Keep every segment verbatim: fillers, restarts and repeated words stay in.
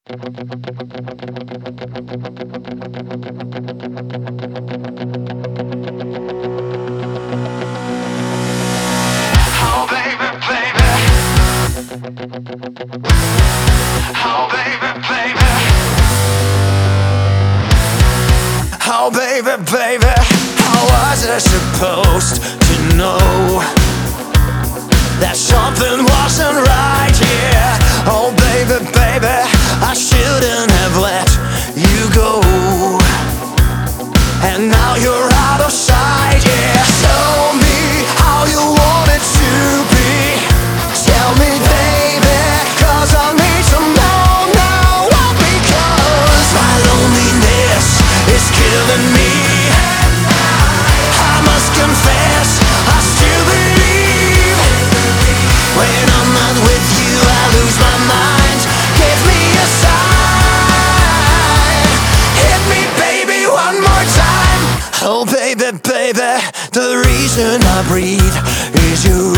Oh baby, baby. Oh baby, baby. Oh baby, baby. How was I supposed to know that something wasn't right here? Oh baby, baby, I shouldn't have let you go, and now you're out of sight, yeah. Show me how you want it to be. Tell me, baby, cause I need to know now. Because my loneliness is killing me. I must confess, I still believe when I'm not with you, I lose my mind. Give me a sign. Hit me, baby, one more time. Oh baby, baby, the reason I breathe is you.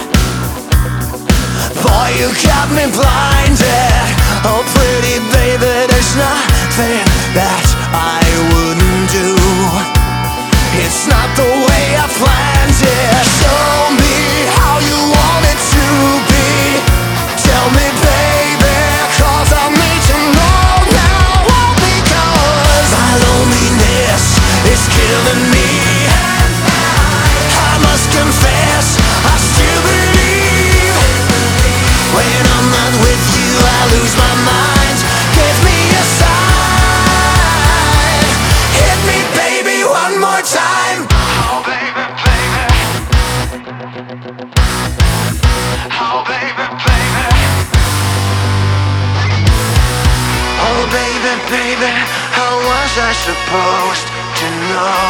Boy, you got me blinded. Oh pretty baby, there's nothing that I wouldn't do. It's not the way I planned it. Show me how you want it to be. Tell me, baby, cause I need to know now. Oh, because my loneliness is killing me. I must confess, I still believe when I'm not with you, I lose my mind. Give me a sign. Hit me, baby, one more time. Oh baby, baby. Oh baby, baby. Oh baby, baby, how was I supposed to know?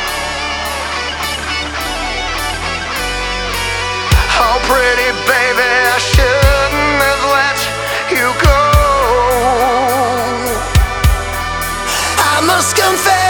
Oh pretty baby, I shouldn't have let you go. I must confess,